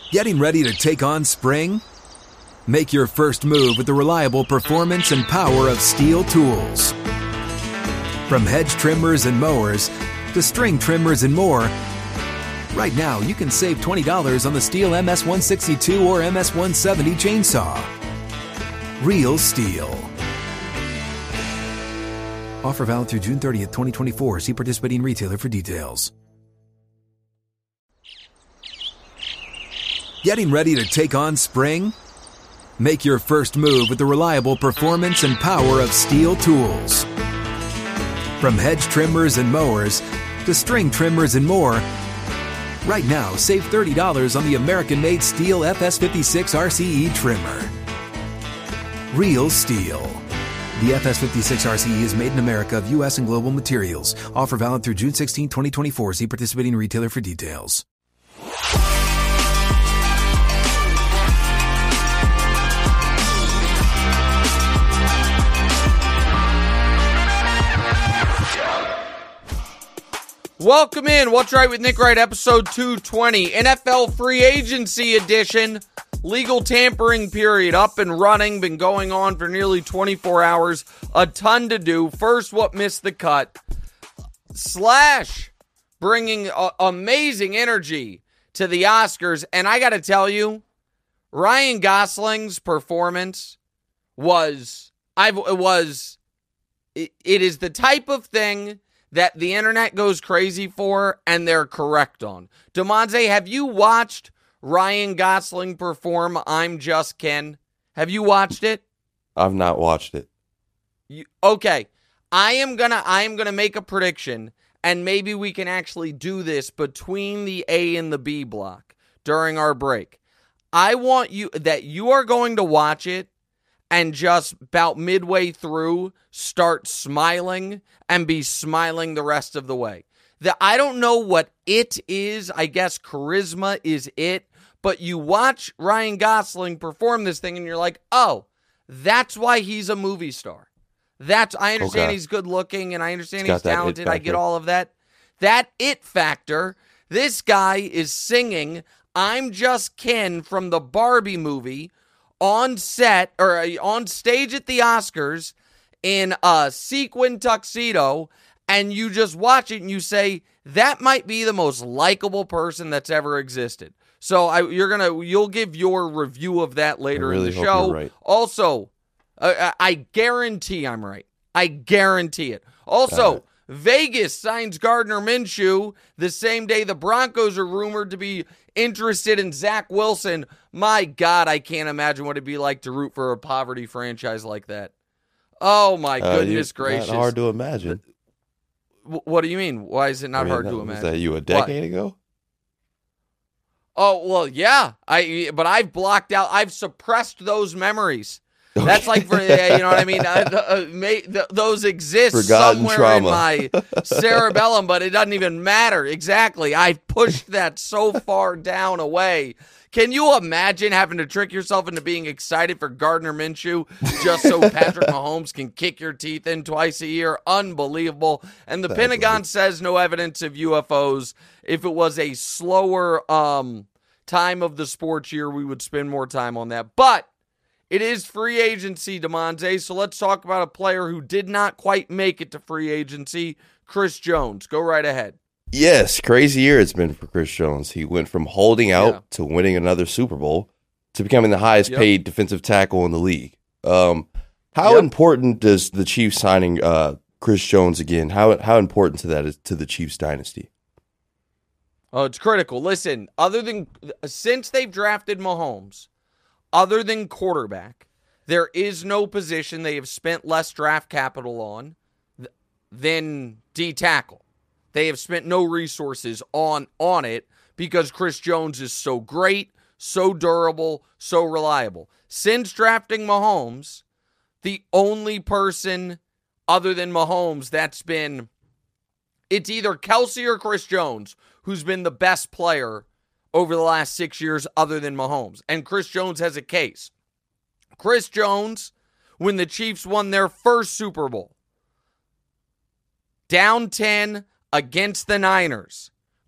Getting ready to take on spring? Make your first move with the reliable performance and power of Steel tools. From hedge trimmers and mowers to string trimmers and more, right now you can save $20 on the Steel MS-162 or MS-170 chainsaw. Real Steel. Offer valid through June 30th, 2024. See participating retailer for details. Getting ready to take on spring? Make your first move with the reliable performance and power of Steel tools. From hedge trimmers and mowers to string trimmers and more, right now save $30 on the American-made Steel FS56 RCE trimmer. Real Steel. The FS56 RCE is made in America of U.S. and global materials. Offer valid through June 16, 2024. See participating retailer for details. Welcome in. What's Right with Nick Wright, episode 220, NFL free agency edition. Legal tampering period up and running, been going on for nearly 24 hours. A ton to do. First, what missed the cut? Slash bringing amazing energy to the Oscars. And I got to tell you, Ryan Gosling's performance it is the type of thing that the internet goes crazy for, and they're correct on. Demonze, have you watched Ryan Gosling perform I'm Just Ken? Have you watched it? I've not watched it. Okay. I am gonna make a prediction, and maybe we can actually do this between the A and the B block during our break. I want you are going to watch it and just about midway through start smiling and be smiling the rest of the way. I don't know what it is. I guess charisma is it. But you watch Ryan Gosling perform this thing and you're like, oh, that's why he's a movie star. I understand he's good looking and I understand he's talented. I get all of that. That it factor. This guy is singing I'm Just Ken from the Barbie movie on set or on stage at the Oscars in a sequin tuxedo, and you just watch it and you say, that might be the most likable person that's ever existed. So you'll give your review of that later in the show. You're right. Also, I guarantee I'm right. I guarantee it. Also, Vegas signs Gardner Minshew the same day the Broncos are rumored to be interested in Zach Wilson. My God, I can't imagine what it'd be like to root for a poverty franchise like that. Oh, my goodness gracious. Not hard to imagine. What do you mean? Why is it not hard to imagine? Was that you a decade ago? Oh, well, yeah. But I've blocked out. I've suppressed those memories. Okay. That's like, for you know what I mean? Those exist Forgotten somewhere trauma. in my cerebellum, but it doesn't even matter. Exactly. I've pushed that so far down away. Can you imagine having to trick yourself into being excited for Gardner Minshew just so Patrick Mahomes can kick your teeth in twice a year? Unbelievable. And the Pentagon says no evidence of UFOs. If it was a slower time of the sports year, we would spend more time on that. But it is free agency, Demonte, so let's talk about a player who did not quite make it to free agency, Chris Jones. Go right ahead. Yes, crazy year it's been for Chris Jones. He went from holding out to winning another Super Bowl to becoming the highest paid defensive tackle in the league. How important does the Chiefs signing Chris Jones again, how important to that is to the Chiefs dynasty? Oh, it's critical. Listen, since they've drafted Mahomes, other than quarterback, there is no position they have spent less draft capital on than D-tackle. They have spent no resources on it because Chris Jones is so great, so durable, so reliable. Since drafting Mahomes, the only person other than Mahomes it's either Kelsey or Chris Jones who's been the best player over the last 6 years other than Mahomes. And Chris Jones has a case. Chris Jones, when the Chiefs won their first Super Bowl, down 10 against the Niners,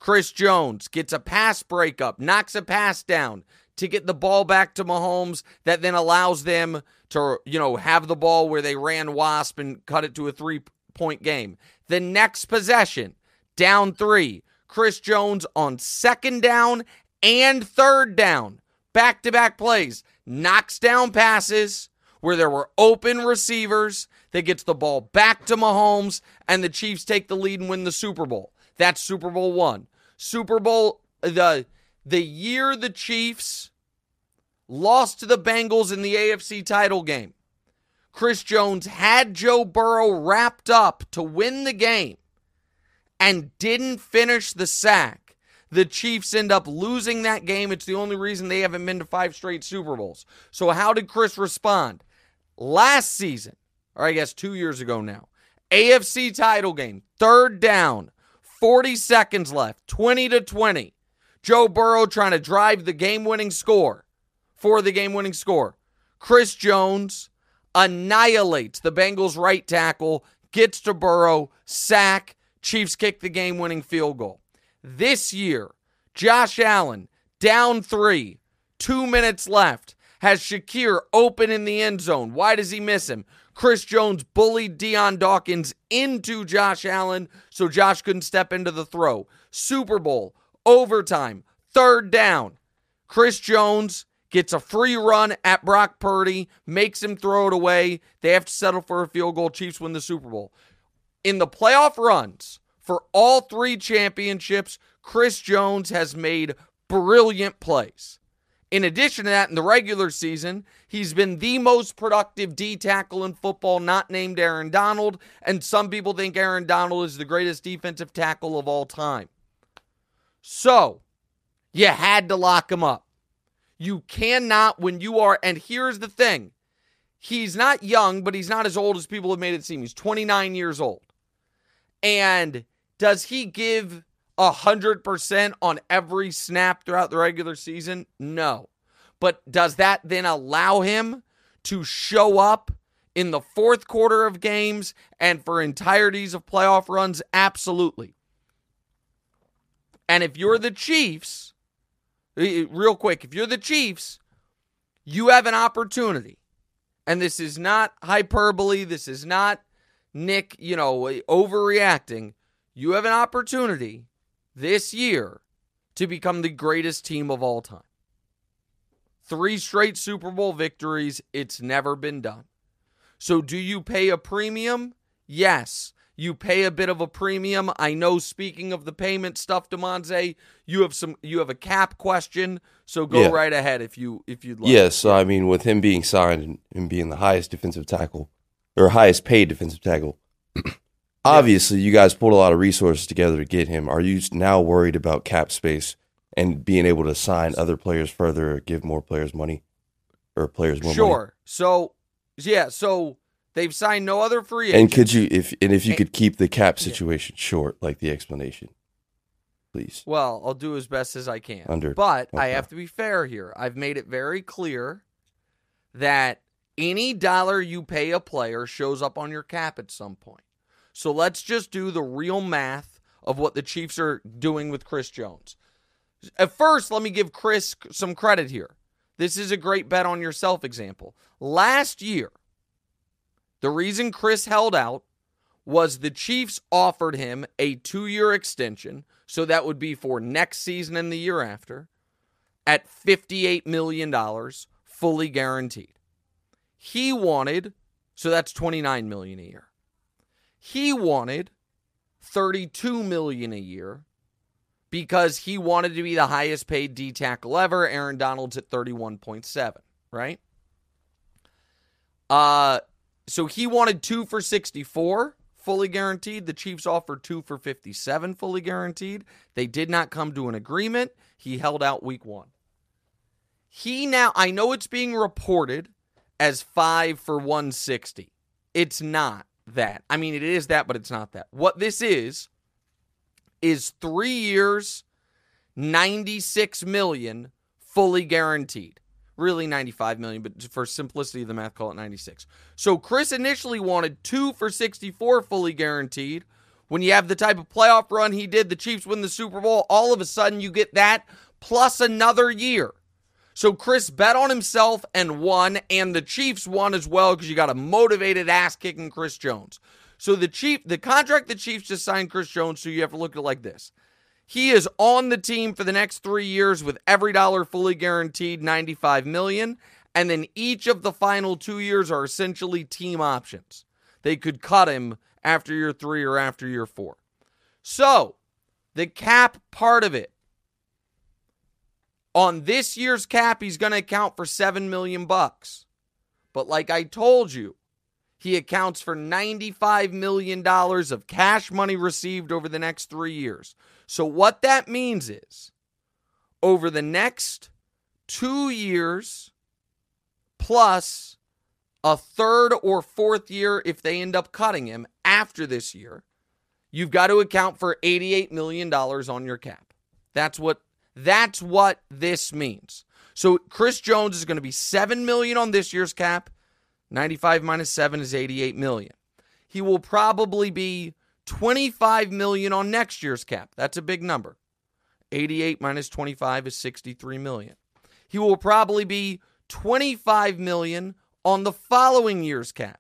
Chris Jones gets a pass breakup, knocks a pass down to get the ball back to Mahomes that then allows them to, have the ball where they ran wasp and cut it to a 3-point game. The next possession, down 3, Chris Jones on 2nd down and 3rd down, back-to-back plays, knocks down passes where there were open receivers that gets the ball back to Mahomes, and the Chiefs take the lead and win the Super Bowl. That's Super Bowl 1. Super Bowl, the year the Chiefs lost to the Bengals in the AFC title game, Chris Jones had Joe Burrow wrapped up to win the game and didn't finish the sack. The Chiefs end up losing that game. It's the only reason they haven't been to 5 straight Super Bowls. So how did Chris respond? Last season, or I guess 2 years ago now, AFC title game, 3rd down, 40 seconds left, 20-20. Joe Burrow trying to drive the game-winning score. For the game-winning score, Chris Jones annihilates the Bengals' right tackle, gets to Burrow, sack, Chiefs kick the game-winning field goal. This year, Josh Allen, down 3, 2 minutes left, has Shakir open in the end zone. Why does he miss him? Chris Jones bullied Deion Dawkins into Josh Allen so Josh couldn't step into the throw. Super Bowl, overtime, 3rd down. Chris Jones gets a free run at Brock Purdy, makes him throw it away. They have to settle for a field goal. Chiefs win the Super Bowl. In the playoff runs for all 3 championships, Chris Jones has made brilliant plays. In addition to that, in the regular season, he's been the most productive D tackle in football, not named Aaron Donald, and some people think Aaron Donald is the greatest defensive tackle of all time. So, you had to lock him up. You cannot when you are, and here's the thing, he's not young, but he's not as old as people have made it seem. He's 29 years old. And does he give 100% on every snap throughout the regular season? No. But does that then allow him to show up in the 4th quarter of games and for entireties of playoff runs? Absolutely. And if you're the Chiefs, real quick, if you're the Chiefs, you have an opportunity. And this is not hyperbole. This is not Nick, overreacting. You have an opportunity this year to become the greatest team of all time. 3 straight Super Bowl victories. It's never been done. So do you pay a premium? Yes. You pay a bit of a premium. I know, speaking of the payment stuff, Demonze, you have a cap question, so go right ahead if you'd like. Yes, so I mean, with him being signed and being the highest defensive tackle, or highest paid defensive tackle, obviously you guys pulled a lot of resources together to get him. Are you now worried about cap space and being able to sign other players further or give more players money or players more money? Sure. So they've signed no other free agents. And could you, if you could keep the cap situation short, like the explanation, please? Well, I'll do as best as I can. I have to be fair here. I've made it very clear that any dollar you pay a player shows up on your cap at some point. So let's just do the real math of what the Chiefs are doing with Chris Jones. At first, let me give Chris some credit here. This is a great bet on yourself example. Last year, the reason Chris held out was the Chiefs offered him a 2-year extension, so that would be for next season and the year after, at $58 million, fully guaranteed. He wanted, so that's $29 million a year. He wanted $32 million a year because he wanted to be the highest paid D tackle ever. Aaron Donald's at 31.7, right? So he wanted 2 for $64, fully guaranteed. The Chiefs offered 2 for $57, fully guaranteed. They did not come to an agreement. He held out week 1. I know it's being reported as 5 for $160. It's not that. I mean, it is that, but it's not that. What this is 3 years, $96 million, fully guaranteed. Really $95 million, but for simplicity of the math, call it $96. So Chris initially wanted 2 for $64 fully guaranteed, When you have the type of playoff run he did, the Chiefs win the Super Bowl, all of a sudden you get that plus another year. So Chris bet on himself and won, and the Chiefs won as well because you got a motivated ass-kicking Chris Jones. So the contract the Chiefs just signed Chris Jones to, you have to look at it like this. He is on the team for the next 3 years with every dollar fully guaranteed, $95 million, and then each of the final 2 years are essentially team options. They could cut him after year 3 or after year 4. So, the cap part of it. On this year's cap, he's going to account for $7 million. But like I told you, he accounts for $95 million of cash money received over the next 3 years. So what that means is, over the next 2 years, plus a third or fourth year if they end up cutting him after this year, you've got to account for $88 million on your cap. That's what this means. So Chris Jones is going to be $7 million on this year's cap. 95 minus 7 is $88 million. He will probably be $25 million on next year's cap. That's a big number. 88 minus 25 is $63 million. He will probably be $25 million on the following year's cap.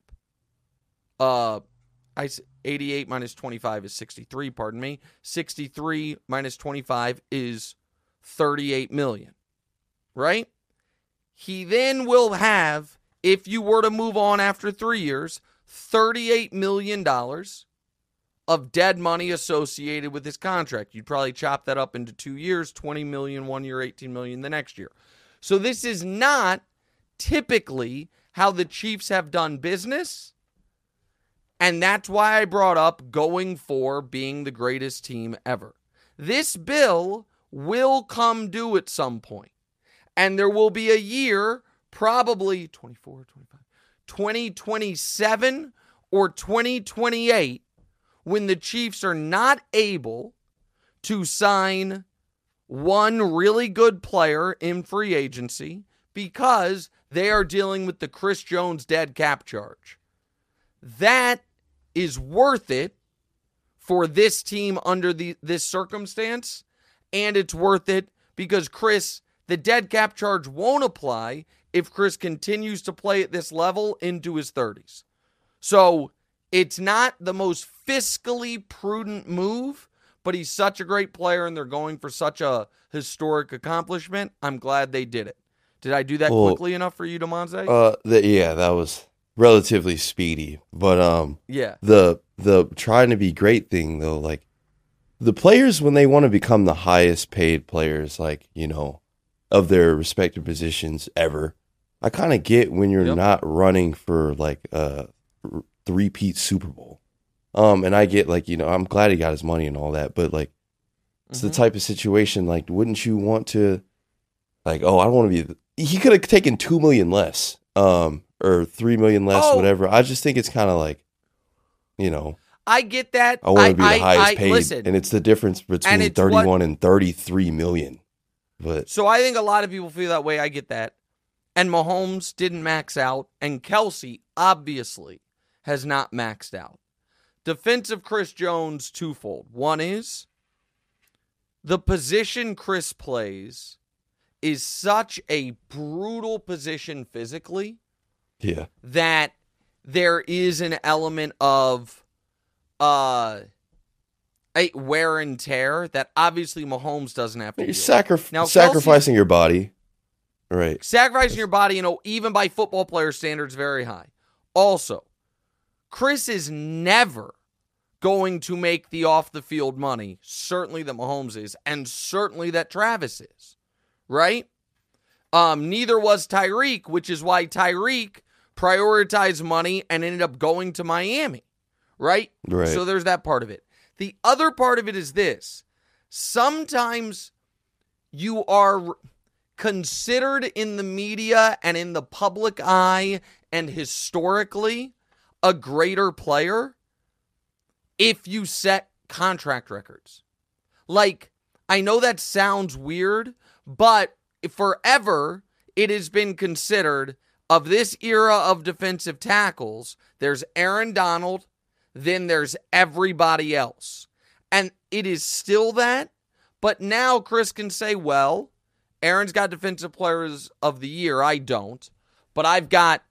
88 minus 25 is 63, pardon me. 63 minus 25 is $38 million, right? He then will have, if you were to move on after 3 years, $38 million of dead money associated with his contract. You'd probably chop that up into 2 years, $20 million one year, $18 million the next year. So this is not typically how the Chiefs have done business, and that's why I brought up going for being the greatest team ever. This bill will come due at some point. And there will be a year, probably 2027 or 2028, when the Chiefs are not able to sign one really good player in free agency because they are dealing with the Chris Jones dead cap charge. That is worth it for this team under this circumstance. And it's worth it because the dead cap charge won't apply if Chris continues to play at this level into his 30s. So it's not the most fiscally prudent move, but he's such a great player and they're going for such a historic accomplishment. I'm glad they did it. Did I do that quickly enough for you, Demonze? Yeah, that was relatively speedy. But yeah, the trying to be great thing though, like, the players, when they want to become the highest paid players, like, of their respective positions ever, I kind of get when you're not running for like a three-peat Super Bowl. And I get like, I'm glad he got his money and all that, but like, it's the type of situation, like, wouldn't you want to, like, oh, I don't want to be, he could have taken $2 million less, or $3 million less, whatever. I just think it's kind of like, I get that. I want to be the highest paid, listen, and it's the difference between 31 and 33 million. But so I think a lot of people feel that way. I get that. And Mahomes didn't max out, and Kelsey obviously has not maxed out. Defensive Chris Jones, twofold. One is the position Chris plays is such a brutal position physically, that there is an element of a wear and tear that obviously Mahomes doesn't have to do. Sacrificing your body. Right. Sacrificing your body, even by football player standards, very high. Also, Chris is never going to make the off-the-field money, certainly that Mahomes is, and certainly that Travis is. Right? Neither was Tyreek, which is why Tyreek prioritized money and ended up going to Miami. Right? So there's that part of it. The other part of it is this. Sometimes you are considered in the media and in the public eye and historically a greater player if you set contract records. Like, I know that sounds weird, but forever it has been considered, of this era of defensive tackles, there's Aaron Donald, then there's everybody else. And it is still that, but now Chris can say, well, Aaron's got Defensive Players of the Year. I don't. But I've got,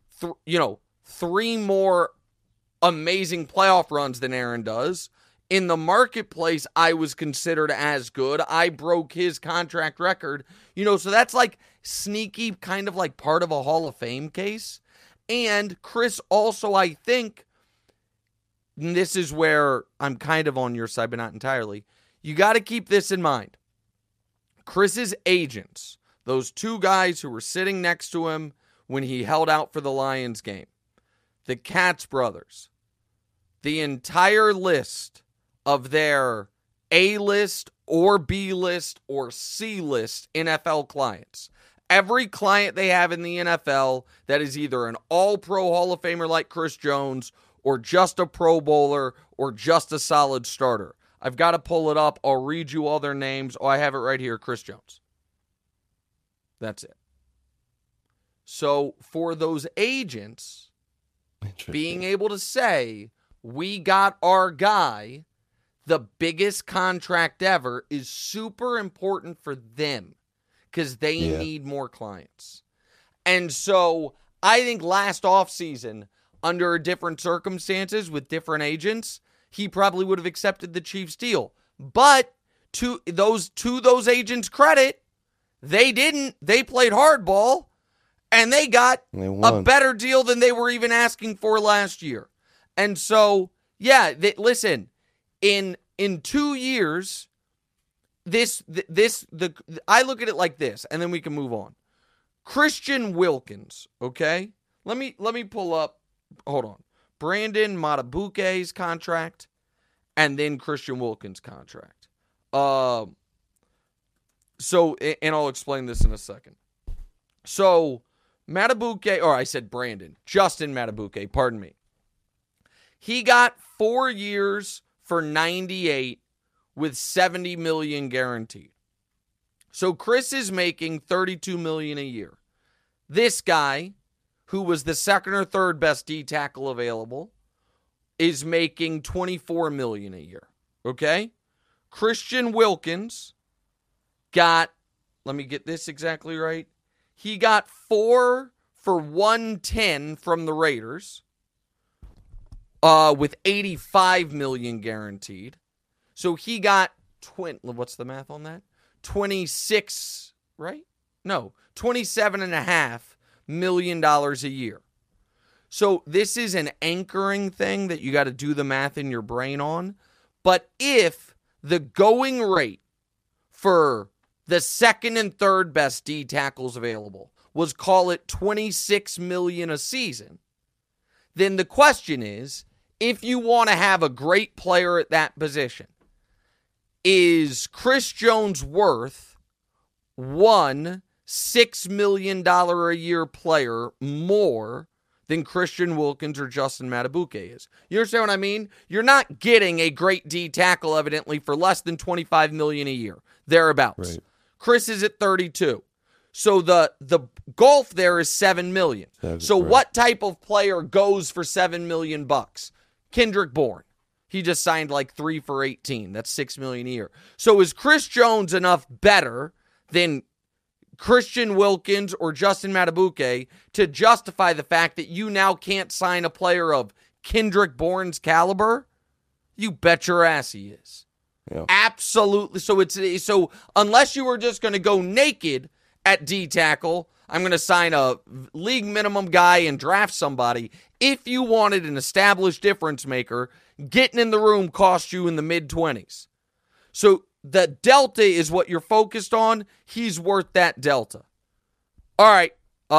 3 more amazing playoff runs than Aaron does. In the marketplace, I was considered as good. I broke his contract record. So that's like sneaky, kind of like part of a Hall of Fame case. And Chris also, I think, and this is where I'm kind of on your side, but not entirely. You got to keep this in mind. Chris's agents, those 2 guys who were sitting next to him when he held out for the Lions game, the Katz brothers, the entire list of their A-list or B-list or C-list NFL clients. Every client they have in the NFL that is either an all-pro Hall of Famer like Chris Jones or just a Pro Bowler or just a solid starter. I've got to pull it up. I'll read you all their names. Oh, I have it right here. Chris Jones. That's it. So for those agents being able to say, we got our guy, the biggest contract ever, is super important for them because they need more clients. And so I think last offseason, under different circumstances with different agents, he probably would have accepted the Chiefs deal. But to those agents' credit, they didn't. They played hardball, and they got a better deal than they were even asking for last year. And so, listen, in 2 years, I look at it like this, and then we can move on. Christian Wilkins, okay? Let me pull up. Hold on. Brandon Matabuke's contract, and then Christian Wilkins' contract. And I'll explain this in a second. So, Matabuke, or I said Brandon, Justin Matabuke, pardon me. He got 4 years for $98 with $70 million guaranteed. So Chris is making $32 million a year. This guy, who was the second or third best D tackle available, is making $24 million a year. Okay? Christian Wilkins got, let me get this exactly right. He got 4 for $110 from the Raiders, with $85 million guaranteed. So he got what's the math on that? 26, right? No, $27.5 million a year. So this is an anchoring thing that you got to do the math in your brain on. But if the going rate for the second and third best D tackles available was, call it $26 million a season, then the question is, if you want to have a great player at that position, is Chris Jones worth one $6 million a year player more than Christian Wilkins or Justin Matabuke is? You understand what I mean? You're not getting a great D tackle, evidently, for less than $25 million a year, thereabouts. Right. Chris is at 32. So the gulf there is $7 million. So right. What type of player goes for $7 million bucks? Kendrick Bourne. He just signed like 3 for 18. That's $6 million a year. So is Chris Jones enough better than Christian Wilkins or Justin Matabuke to justify the fact that you now can't sign a player of Kendrick Bourne's caliber? You bet your ass he is. Yeah. Absolutely. So unless you were just going to go naked at D tackle, I'm going to sign a league minimum guy and draft somebody. If you wanted an established difference maker, getting in the room cost you in the mid-20s. So the delta is what you're focused on. He's worth that delta. All right.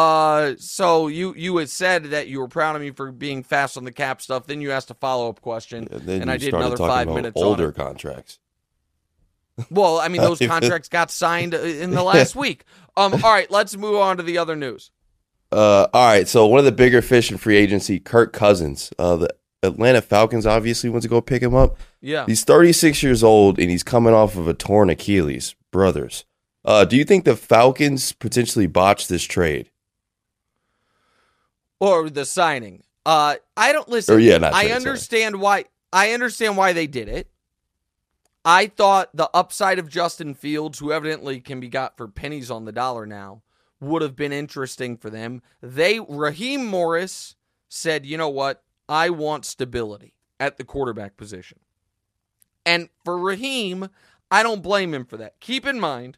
So you had said that you were proud of me for being fast on the cap stuff. Then you asked a follow-up question, and I did another 5 minutes on it. Older contracts. Well, I mean, those contracts got signed in the last week. All right, let's move on to the other news. All right, so one of the bigger fish in free agency, Kirk Cousins. The Atlanta Falcons obviously went to go pick him up. Yeah. He's 36 years old, and he's coming off of a torn Achilles. Brothers. Do you think the Falcons potentially botched this trade? Or the signing? I don't listen. Or, yeah, not I trade, understand why. I understand why they did it. I thought the upside of Justin Fields, who evidently can be got for pennies on the dollar now, would have been interesting for them. Raheem Morris said, you know what? I want stability at the quarterback position. And for Raheem, I don't blame him for that. Keep in mind,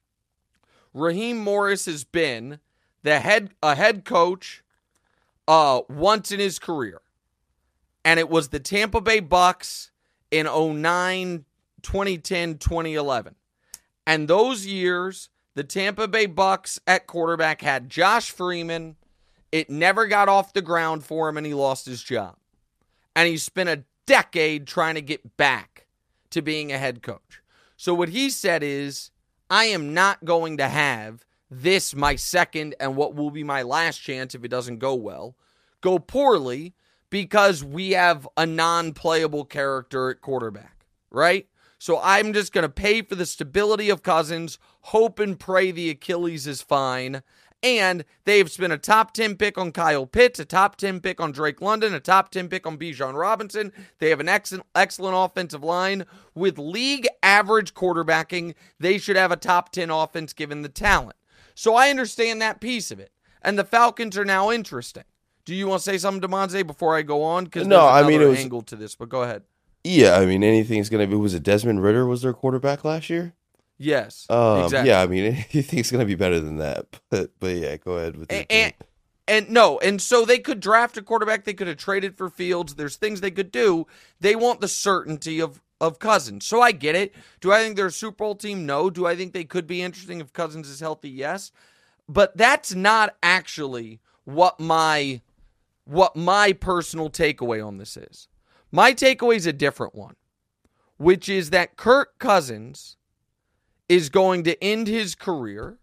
Raheem Morris has been a head coach once in his career. And it was the Tampa Bay Bucks in 2009, 2010, 2011. And those years, the Tampa Bay Bucks at quarterback had Josh Freeman. It never got off the ground for him, and he lost his job. And he spent a decade trying to get back to being a head coach. So what he said is, I am not going to have this, my second and what will be my last chance if it doesn't go well, go poorly because we have a non-playable character at quarterback, right? So I'm just going to pay for the stability of Cousins, hope and pray the Achilles is fine. And they've spent a top 10 pick on Kyle Pitts, a top 10 pick on Drake London, a top 10 pick on Bijan Robinson. They have an excellent offensive line. With league average quarterbacking, they should have a top 10 offense given the talent. So I understand that piece of it. And the Falcons are now interesting. Do you want to say something, DeMonte, before I go on? Because no, there's it was angle to this, but go ahead. Yeah, I mean, anything's going to be... Was it Desmond Ridder was their quarterback last year? Yes, exactly. Yeah, I mean, anything's going to be better than that. But yeah, go ahead with it. And so they could draft a quarterback. They could have traded for Fields. There's things they could do. They want the certainty of Cousins. So I get it. Do I think they're a Super Bowl team? No. Do I think they could be interesting if Cousins is healthy? Yes. But that's not actually what my personal takeaway on this is. My takeaway is a different one, which is that Kirk Cousins is going to end his career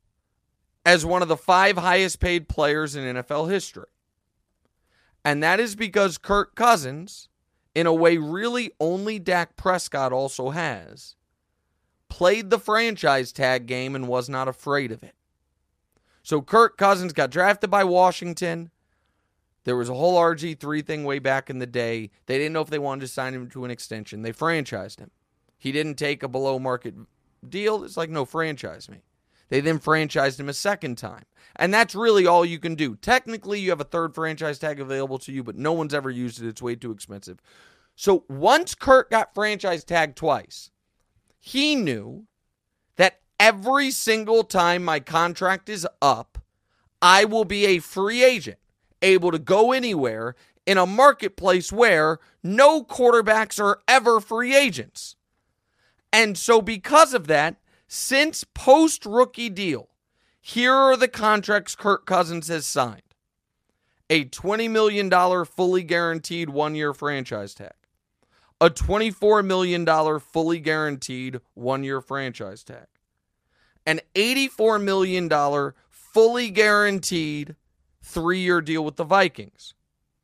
as one of the 5 highest paid players in NFL history. And that is because Kirk Cousins, in a way really only Dak Prescott also has, played the franchise tag game and was not afraid of it. So Kirk Cousins got drafted by Washington. There was a whole RG3 thing way back in the day. They didn't know if they wanted to sign him to an extension. They franchised him. He didn't take a below market deal. It's like, no, franchise me. They then franchised him a second time. And that's really all you can do. Technically, you have a third franchise tag available to you, but no one's ever used it. It's way too expensive. So once Kirk got franchise tagged twice, he knew that every single time my contract is up, I will be a free agent, able to go anywhere in a marketplace where no quarterbacks are ever free agents. And so because of that, since post-rookie deal, here are the contracts Kirk Cousins has signed. A $20 million fully guaranteed one-year franchise tag. A $24 million fully guaranteed one-year franchise tag. An $84 million fully guaranteed 3-year deal with the Vikings.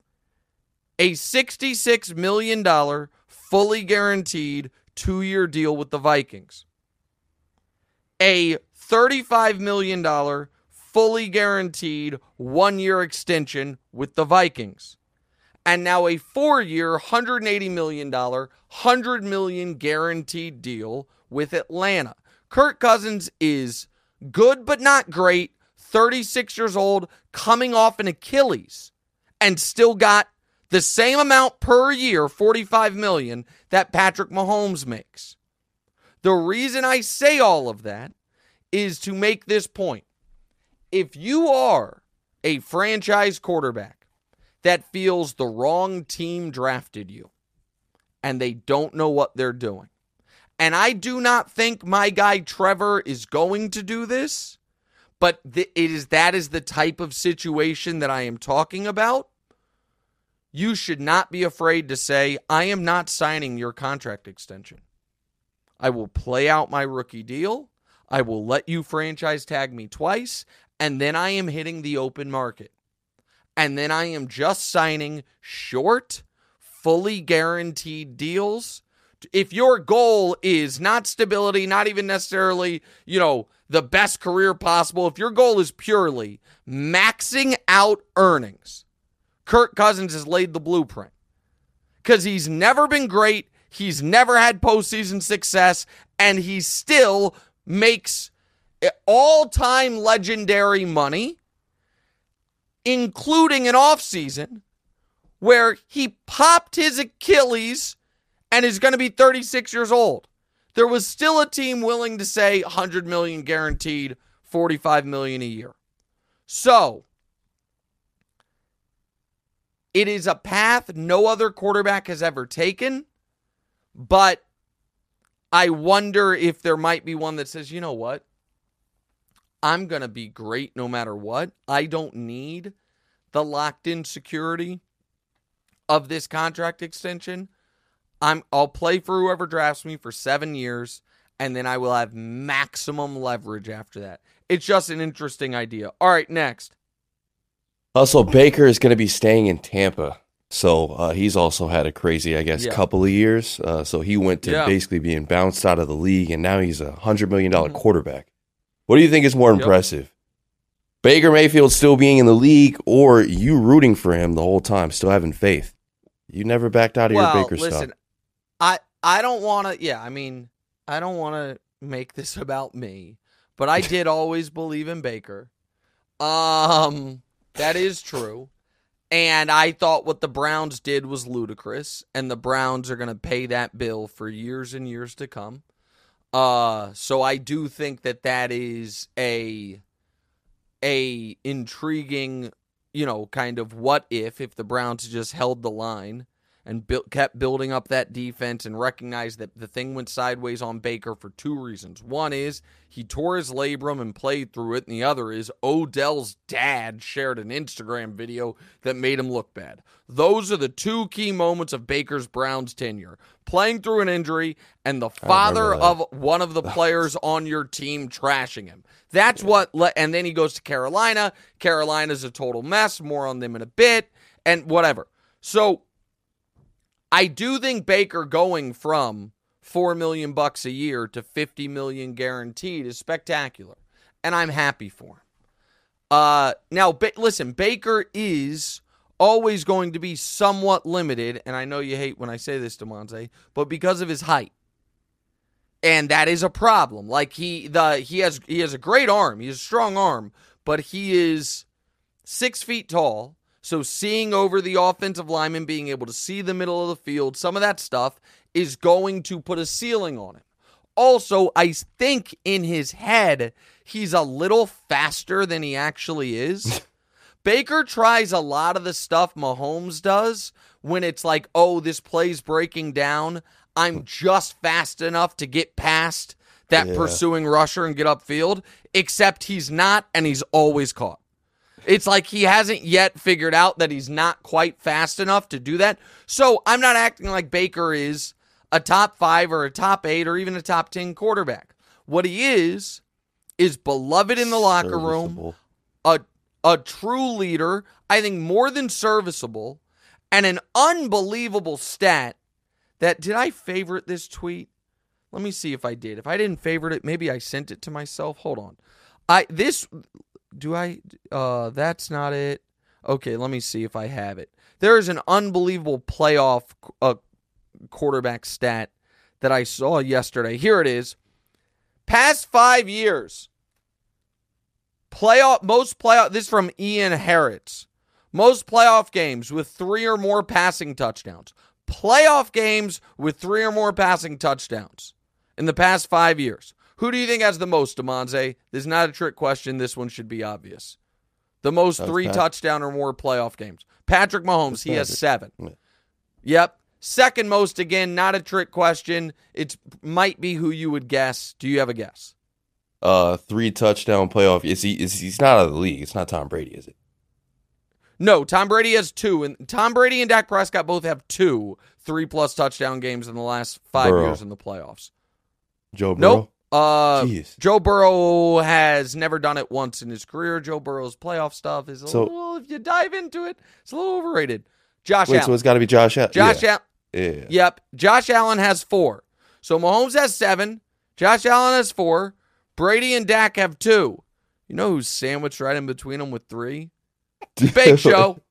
A $66 million fully guaranteed 2-year deal with the Vikings. A $35 million fully guaranteed 1-year extension with the Vikings. And now a 4-year, $180 million, $100 million guaranteed deal with Atlanta. Kirk Cousins is good but not great, 36 years old, coming off an Achilles, and still got the same amount per year, $45 million, that Patrick Mahomes makes. The reason I say all of that is to make this point. If you are a franchise quarterback that feels the wrong team drafted you and they don't know what they're doing, and I do not think my guy Trevor is going to do this, but that is the type of situation that I am talking about, you should not be afraid to say, I am not signing your contract extension. I will play out my rookie deal. I will let you franchise tag me twice, and then I am hitting the open market. And then I am just signing short, fully guaranteed deals. If your goal is not stability, not even necessarily, the best career possible, if your goal is purely maxing out earnings, Kirk Cousins has laid the blueprint. Because he's never been great, he's never had postseason success, and he still makes all-time legendary money, including an offseason where he popped his Achilles and is going to be 36 years old. There was still a team willing to say $100 million guaranteed, $45 million a year. So, it is a path no other quarterback has ever taken, but I wonder if there might be one that says, you know what? I'm going to be great no matter what. I don't need the locked-in security of this contract extension. I'll play for whoever drafts me for 7 years, and then I will have maximum leverage after that. It's just an interesting idea. All right, next. Also, Baker is going to be staying in Tampa. So he's also had a crazy, I guess, couple of years. So he went to basically being bounced out of the league, and now he's a $100 million quarterback. What do you think is more impressive? Baker Mayfield still being in the league, or you rooting for him the whole time, still having faith? You never backed out of your Baker stuff. I don't want to, I don't want to make this about me, but I did always believe in Baker. That is true. And I thought what the Browns did was ludicrous, and the Browns are going to pay that bill for years and years to come. So I do think that is a intriguing, kind of what if the Browns just held the line and kept building up that defense and recognized that the thing went sideways on Baker for two reasons. One is he tore his labrum and played through it, and the other is Odell's dad shared an Instagram video that made him look bad. Those are the two key moments of Baker's Browns tenure. Playing through an injury and the father of one of the players on your team trashing him. That's what, and then he goes to Carolina. Carolina's a total mess. More on them in a bit, and whatever. So, I do think Baker going from $4 million a year to $50 million guaranteed is spectacular, and I'm happy for him. Now, listen, Baker is always going to be somewhat limited, and I know you hate when I say this, Demonte, but because of his height, and that is a problem. Like he has a great arm, he has a strong arm, but he is 6 feet tall. So seeing over the offensive lineman, being able to see the middle of the field, some of that stuff is going to put a ceiling on him. Also, I think in his head, he's a little faster than he actually is. Baker tries a lot of the stuff Mahomes does when it's like, oh, this play's breaking down. I'm just fast enough to get past that pursuing rusher and get upfield, except he's not, and he's always caught. It's like he hasn't yet figured out that he's not quite fast enough to do that. So I'm not acting like Baker is a top 5 or a top 8 or even a top 10 quarterback. What he is beloved in the locker room, a true leader, I think more than serviceable, and an unbelievable stat that, did I favorite this tweet? Let me see if I did. If I didn't favorite it, maybe I sent it to myself. Hold on. That's not it. Okay, let me see if I have it. There is an unbelievable playoff quarterback stat that I saw yesterday. Here it is. Past 5 years, this is from Ian Harrods. Most playoff games with 3 or more passing touchdowns. Playoff games with 3 or more passing touchdowns in the past 5 years. Who do you think has the most, Demonte? This is not a trick question. This one should be obvious. The most 3 touchdown or more playoff games. Patrick Mahomes, he has 7. Yep. Second most, again, not a trick question. It might be who you would guess. Do you have a guess? 3 touchdown playoff. He's not out of the league. It's not Tom Brady, is it? No, Tom Brady has 2. And Tom Brady and Dak Prescott both have 2 3+ touchdown games in the last 5 years in the playoffs. Joe Burrow? Nope. Joe Burrow has never done it once in his career. Joe Burrow's playoff stuff is a little, if you dive into it, it's a little overrated. Josh Allen. So it's got to be Josh Allen. Allen. Yeah. Yep. Josh Allen has 4. So Mahomes has 7. Josh Allen has 4. Brady and Dak have 2. You know who's sandwiched right in between them with 3? Big Show.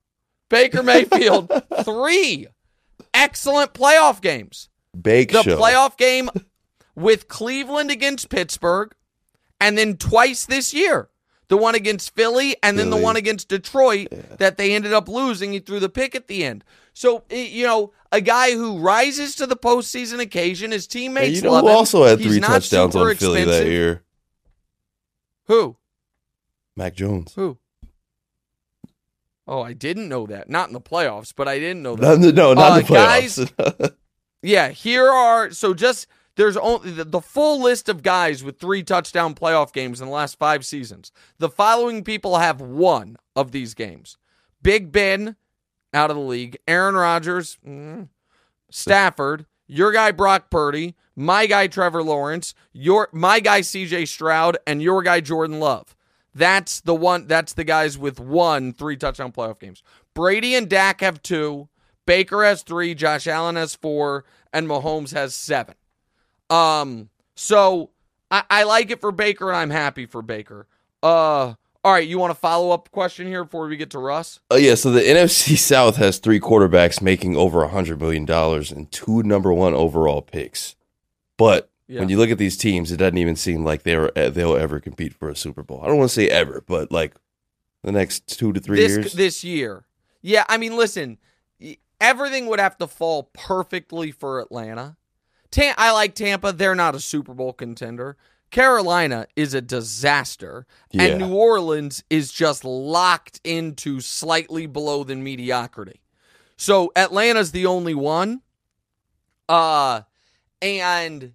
Baker Mayfield, 3 excellent playoff games. The playoff game with Cleveland against Pittsburgh, and then twice this year. The one against Philly, and then the one against Detroit that they ended up losing. He threw the pick at the end. So, a guy who rises to the postseason occasion, his teammates love him. Who also had 3 touchdowns on Philly that year? Who? Mac Jones. Who? Oh, I didn't know that. Not in the playoffs, but I didn't know that. No, not in the playoffs. Guys, yeah, there's only the full list of guys with 3 touchdown playoff games in the last 5 seasons. The following people have 1 of these games. Big Ben, out of the league. Aaron Rodgers, Stafford, your guy Brock Purdy, my guy Trevor Lawrence, my guy CJ Stroud, and your guy Jordan Love. That's the guys with 3 touchdown playoff games. Brady and Dak have 2. Baker has 3. Josh Allen has 4. And Mahomes has 7. So I like it for Baker, and I'm happy for Baker. All right, you want a follow-up question here before we get to Russ? Yeah, so the NFC South has 3 quarterbacks making over $100 million and 2 number 1 overall picks. But when you look at these teams, it doesn't even seem like they'll ever compete for a Super Bowl. I don't want to say ever, but like the next 2 to 3 years. This year. Yeah, I mean, listen, everything would have to fall perfectly for Atlanta. I like Tampa. They're not a Super Bowl contender. Carolina is a disaster. Yeah. And New Orleans is just locked into slightly below than mediocrity. So Atlanta's the only one. And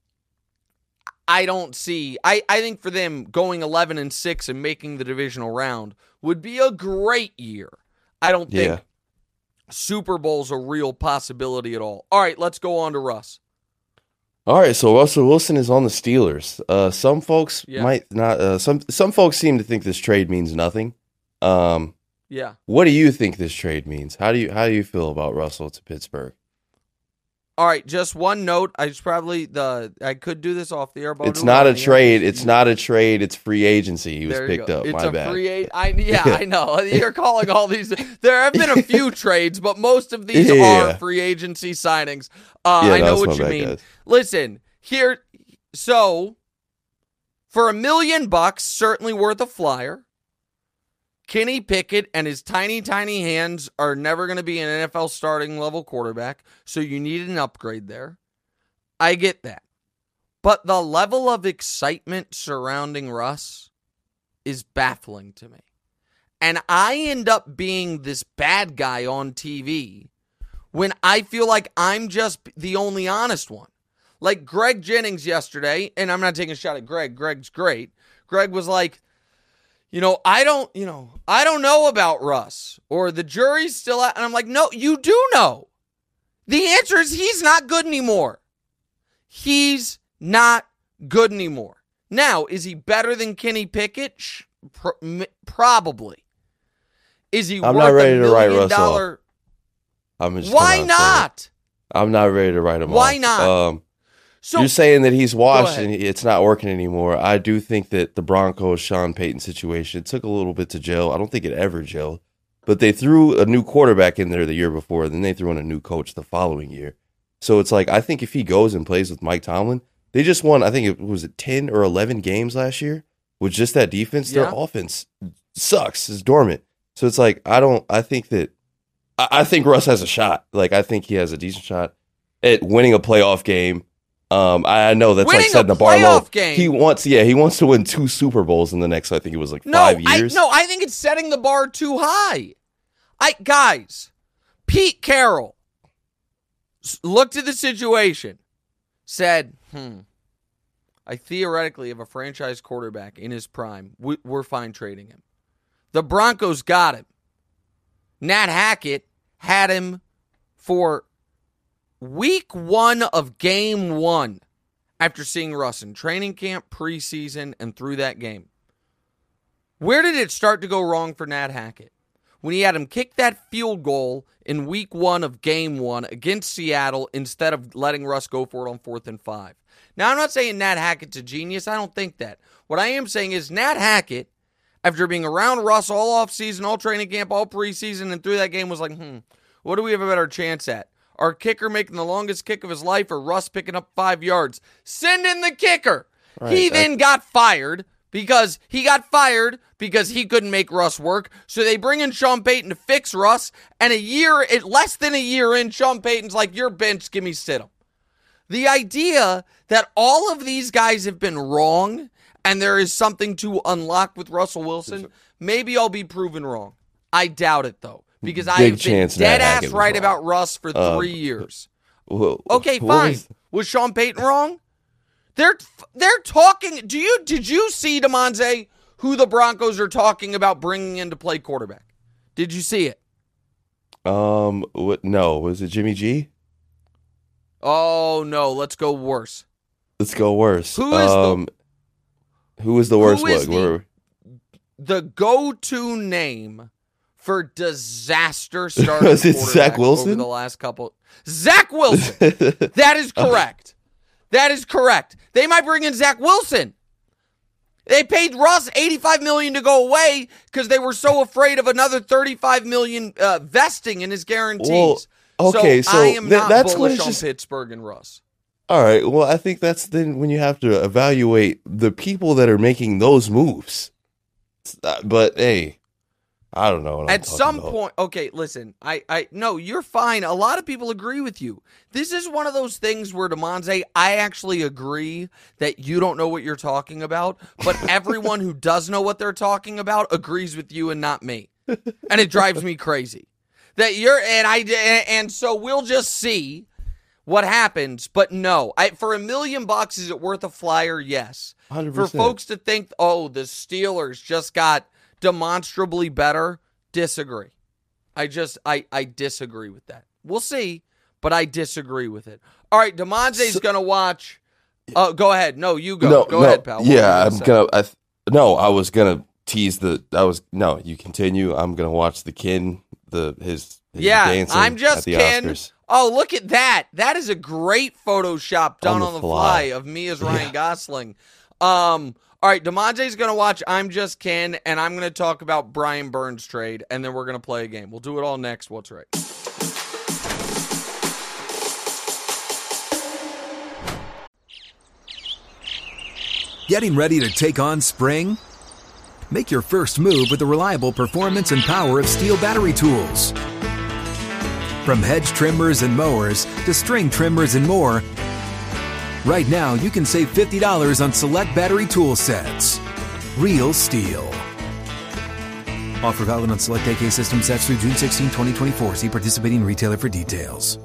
I don't see... I think for them, going 11-6 and making the divisional round would be a great year. I don't think Super Bowl's a real possibility at all. All right, let's go on to Russ. All right, so Russell Wilson is on the Steelers. Some folks might not. Some folks seem to think this trade means nothing. What do you think this trade means? How do you feel about Russell to Pittsburgh? All right, just one note. I could do this off the air. It's not a trade. It's not a trade. It's free agency. He was picked up. It's my bad. Free agent. I know. You're calling all these. There have been a few trades, but most of these are free agency signings. I know what you mean. Guys. Listen here. So, for $1 million, certainly worth a flyer. Kenny Pickett and his tiny, tiny hands are never going to be an NFL starting level quarterback, so you need an upgrade there. I get that. But the level of excitement surrounding Russ is baffling to me. And I end up being this bad guy on TV when I feel like I'm just the only honest one. Like Greg Jennings yesterday, and I'm not taking a shot at Greg. Greg's great. Greg was like, I don't know about Russ, or the jury's still out. And I'm like, no, you do know. The answer is he's not good anymore. He's not good anymore. Now, is he better than Kenny Pickett? Probably. Is he worth $1 million? Why not? I'm not ready to write him off. Why not? So, you're saying that he's washed and it's not working anymore. I do think that the Broncos, Sean Payton situation took a little bit to gel. I don't think it ever gelled. But they threw a new quarterback in there the year before, then they threw in a new coach the following year. So it's like, I think if he goes and plays with Mike Tomlin, they just won, I think it was 10 or 11 games last year with just that defense. Their offense sucks. It's dormant. So it's like, I think Russ has a shot. Like, I think he has a decent shot at winning a playoff game. I know that's winning like setting the bar low. Game. He wants to win 2 Super Bowls in the next, I think it was like 5 years. I think it's setting the bar too high. Guys, Pete Carroll looked at the situation, said, I theoretically have a franchise quarterback in his prime. We're fine trading him. The Broncos got him. Nat Hackett had him for week 1 of game 1 after seeing Russ in training camp, preseason, and through that game. Where did it start to go wrong for Nat Hackett? When he had him kick that field goal in week 1 of game 1 against Seattle instead of letting Russ go for it on 4th and 5. Now, I'm not saying Nat Hackett's a genius. I don't think that. What I am saying is Nat Hackett, after being around Russ all offseason, all training camp, all preseason, and through that game was like, what do we have a better chance at? Our kicker making the longest kick of his life or Russ picking up 5 yards? Send in the kicker. Right, he then got fired because he couldn't make Russ work. So they bring in Sean Payton to fix Russ. And less than a year in, Sean Payton's like, you're benched, give me Stidham. The idea that all of these guys have been wrong and there is something to unlock with Russell Wilson, maybe I'll be proven wrong. I doubt it, though, because I've been dead-ass right about Russ for 3 years. Okay, fine. Was Sean Payton wrong? They're talking. Did you see, DeMonte, who the Broncos are talking about bringing in to play quarterback? Did you see it? No. Was it Jimmy G? Oh no. Let's go worse. Who is the worst one? The go-to name for disaster starting Was it Zach Wilson? Over the last couple. Zach Wilson. That is correct. That is correct. They might bring in Zach Wilson. They paid Russ $85 million to go away because they were so afraid of another $35 million vesting in his guarantees. Well, okay, so I am not bullish on Pittsburgh and Russ. All right. Well, I think that's then when you have to evaluate the people that are making those moves. But hey, I don't know. At some point, okay, listen, no, you're fine. A lot of people agree with you. This is one of those things where, DeMonte, I actually agree that you don't know what you're talking about, but everyone who does know what they're talking about agrees with you and not me. And it drives me crazy. So we'll just see what happens, but no. For $1 million, is it worth a flyer? Yes. 100%. For folks to think, the Steelers just got demonstrably better, disagree. I disagree with that. We'll see, but I disagree with it. All right, DeMonte's going to watch. Go ahead. No, you go. Go ahead, pal. Yeah, I was going to tease you continue. I'm going to watch the Ken, his dancing I'm just at the Ken. Oscars. Oh, look at that. That is a great Photoshop done on the fly of me as Ryan Gosling. All right, DeMonte's going to watch I'm Just Ken, and I'm going to talk about Brian Burns' trade, and then we're going to play a game. We'll do it all next. What's right? Getting ready to take on spring? Make your first move with the reliable performance and power of Steel battery tools. From hedge trimmers and mowers to string trimmers and more, right now, you can save $50 on select battery tool sets. Real Steel. Offer valid on select AK system sets through June 16, 2024. See participating retailer for details.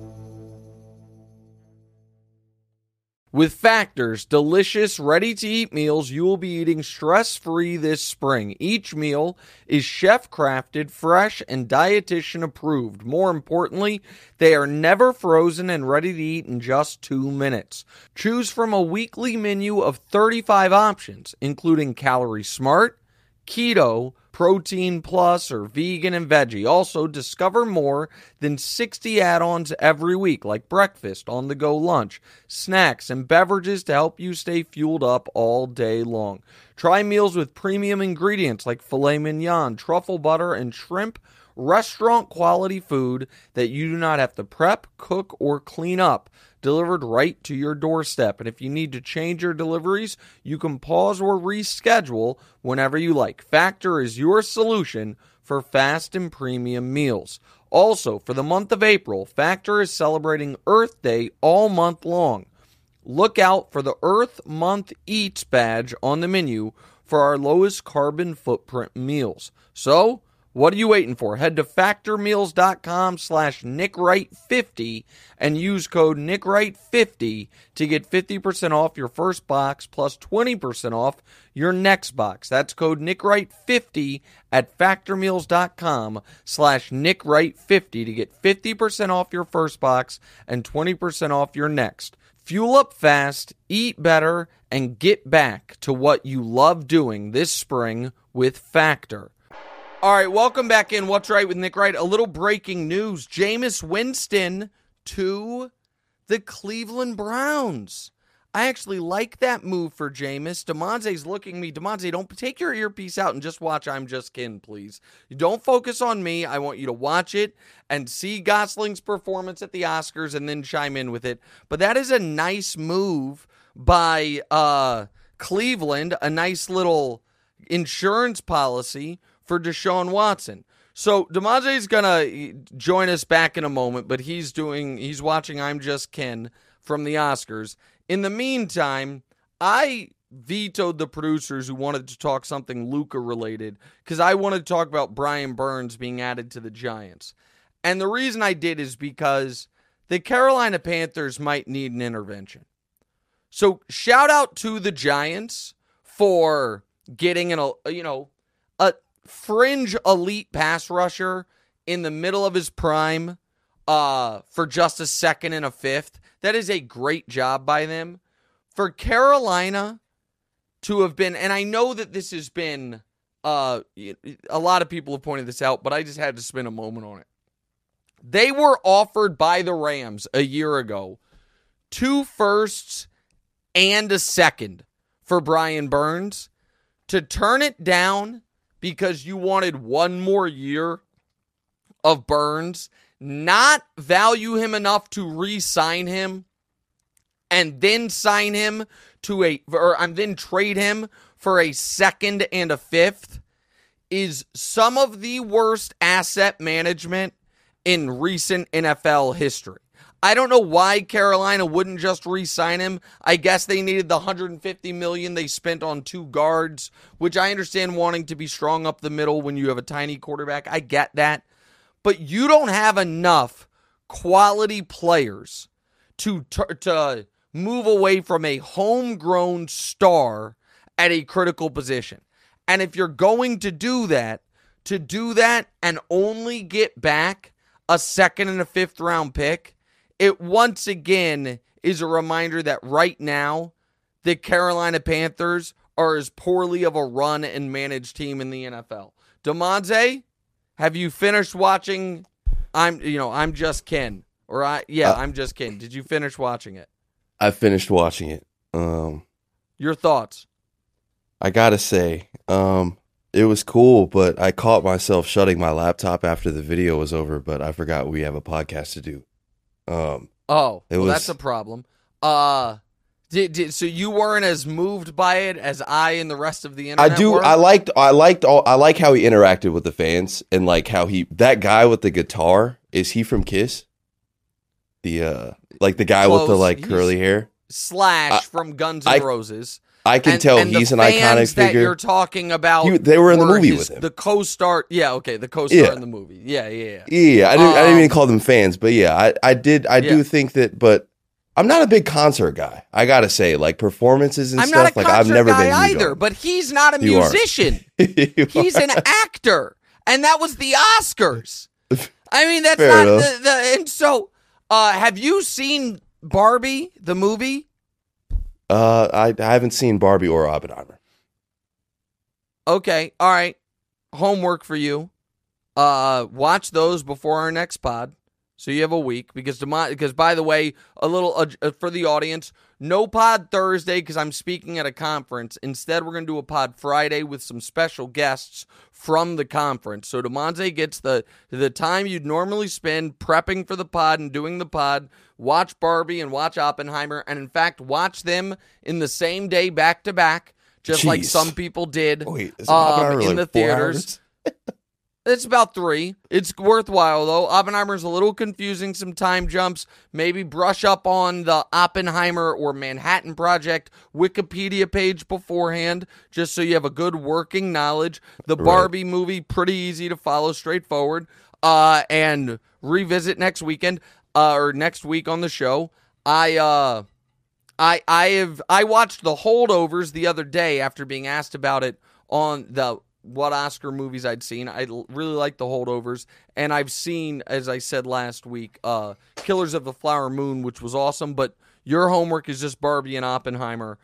With Factor's delicious, ready-to-eat meals, you will be eating stress-free this spring. Each meal is chef-crafted, fresh, and dietitian-approved. More importantly, they are never frozen and ready to eat in just 2 minutes. Choose from a weekly menu of 35 options, including Calorie Smart, Keto, Protein Plus, or Vegan and Veggie. Also, discover more than 60 add-ons every week, like breakfast, on-the-go lunch, snacks, and beverages to help you stay fueled up all day long. Try meals with premium ingredients like filet mignon, truffle butter, and shrimp, restaurant-quality food that you do not have to prep, cook, or clean up, delivered right to your doorstep. And if you need to change your deliveries, you can pause or reschedule whenever you like. Factor is your solution for fast and premium meals. Also, for the month of April, Factor is celebrating Earth Day all month long. Look out for the Earth Month Eats badge on the menu for our lowest carbon footprint meals. So, what are you waiting for? Head to factormeals.com/NickWright50 and use code NickWright50 to get 50% off your first box plus 20% off your next box. That's code NickWright50 at factormeals.com/NickWright50 to get 50% off your first box and 20% off your next. Fuel up fast, eat better, and get back to what you love doing this spring with Factor. All right, welcome back in What's Right with Nick Wright. A little breaking news. Jameis Winston to the Cleveland Browns. I actually like that move for Jameis. Demonze's looking at me. Demonze, don't take your earpiece out and just watch I'm Just Kin, please. You don't focus on me. I want you to watch it and see Gosling's performance at the Oscars and then chime in with it. But that is a nice move by Cleveland, a nice little insurance policy for Deshaun Watson. So Demonze's going to join us back in a moment, but he's watching I'm Just Kin from the Oscars. In the meantime, I vetoed the producers who wanted to talk something Luka related because I wanted to talk about Brian Burns being added to the Giants. And the reason I did is because the Carolina Panthers might need an intervention. So shout out to the Giants for getting a fringe elite pass rusher in the middle of his prime for just a second and a fifth. That is a great job by them. For Carolina to have been, and I know that this has been, a lot of people have pointed this out, but I just had to spend a moment on it. They were offered by the Rams a year ago 2 firsts and a second for Brian Burns. To turn it down because you wanted 1 more year of Burns, not value him enough to re-sign him, and then sign him then trade him for a second and a fifth, is some of the worst asset management in recent NFL history. I don't know why Carolina wouldn't just re-sign him. I guess they needed the $150 million they spent on 2 guards, which I understand wanting to be strong up the middle when you have a tiny quarterback. I get that. But you don't have enough quality players to move away from a homegrown star at a critical position. And if you're going to do that and only get back a second and a fifth round pick, it once again is a reminder that right now the Carolina Panthers are as poorly of a run and managed team in the NFL. Demonze, have you finished watching I'm Just Kin? I'm Just Kin. Did you finish watching it? I finished watching it. Your thoughts? I gotta say, it was cool, but I caught myself shutting my laptop after the video was over, but I forgot we have a podcast to do. That's a problem. So you weren't as moved by it as I and the rest of the internet I do. were? I like how he interacted with the fans and like how that guy with the guitar, is he from Kiss? The guy Close. with the like curly hair? Slash from Guns N' Roses. I can tell he's an iconic figure. That you're talking about, they were in the movie with him. The co-star, the co-star in the movie. Yeah. I didn't even call them fans, but yeah, I do think that, but I'm not a big concert guy. I gotta say, like performances and stuff, like I've never been either. But he's not a musician. He's an actor, and that was the Oscars. I mean, that's Fair not enough. and so. Have you seen Barbie the movie? I haven't seen Barbie or Oppenheimer. Okay, all right. Homework for you. Watch those before our next pod, so you have a week. Because by the way, a little for the audience, no pod Thursday because I'm speaking at a conference. Instead, we're going to do a pod Friday with some special guests from the conference. So Demonze gets the time you'd normally spend prepping for the pod and doing the pod. Watch Barbie and watch Oppenheimer, and in fact, watch them in the same day back to back, just like some people did Wait, is in the theaters. It's about 3. It's worthwhile, though. Oppenheimer's a little confusing, some time jumps. Maybe brush up on the Oppenheimer or Manhattan Project Wikipedia page beforehand, just so you have a good working knowledge. The Barbie movie, pretty easy to follow, straightforward. And revisit next weekend, or next week on the show. I watched The Holdovers the other day after being asked about it on what Oscar movies I'd seen. I really like The Holdovers, and I've seen, as I said last week, Killers of the Flower Moon, which was awesome, but your homework is just Barbie and Oppenheimer.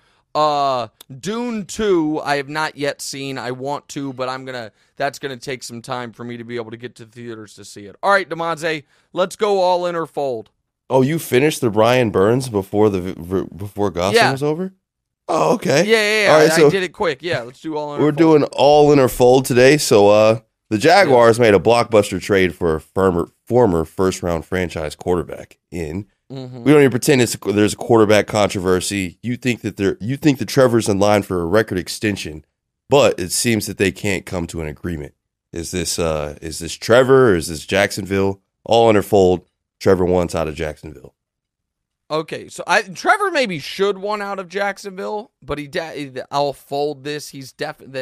Dune 2, I have not yet seen. I want to, but that's gonna take some time for me to be able to get to the theaters to see it. All right, Demonze, let's go all in or fold. Oh, you finished the Brian Burns before Gotham was over? Oh, okay. Yeah. All right, I did it quick. Yeah, let's do all in. We're doing all in or fold today. So the Jaguars made a blockbuster trade for a former first-round franchise quarterback in. Mm-hmm. We don't even pretend there's a quarterback controversy. You think that Trevor's in line for a record extension, but it seems that they can't come to an agreement. Is this Trevor or is this Jacksonville? All in or fold. Trevor wants out of Jacksonville. Okay, so Trevor maybe should want out of Jacksonville, but I'll fold this. He's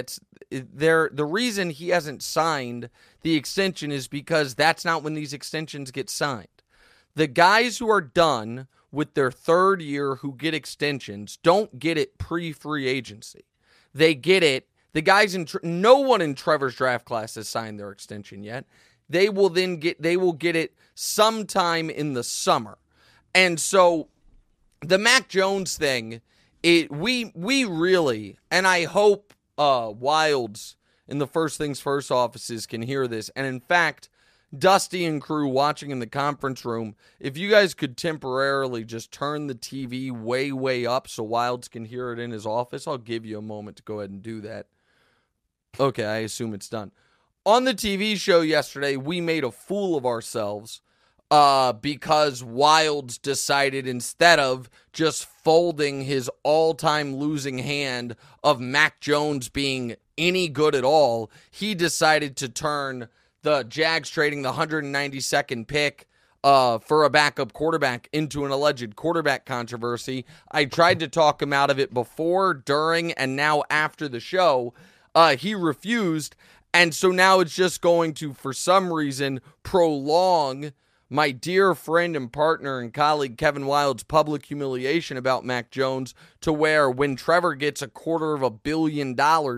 the reason he hasn't signed the extension is because that's not when these extensions get signed. The guys who are done with their third year who get extensions don't get it pre-free agency. They get it. The guys no one in Trevor's draft class has signed their extension yet. They will get it sometime in the summer. And so the Mac Jones thing, we really, and I hope Wilds in the First Things First offices can hear this. And in fact, Dusty and crew watching in the conference room, if you guys could temporarily just turn the TV way, way up so Wilds can hear it in his office, I'll give you a moment to go ahead and do that. Okay, I assume it's done. On the TV show yesterday, we made a fool of ourselves because Wilds decided instead of just folding his all-time losing hand of Mac Jones being any good at all, he decided to turn the Jags trading the 192nd pick for a backup quarterback into an alleged quarterback controversy. I tried to talk him out of it before, during, and now after the show. He refused, and so now it's just going to, for some reason, prolong my dear friend and partner and colleague Kevin Wilde's public humiliation about Mac Jones to where when Trevor gets $250 million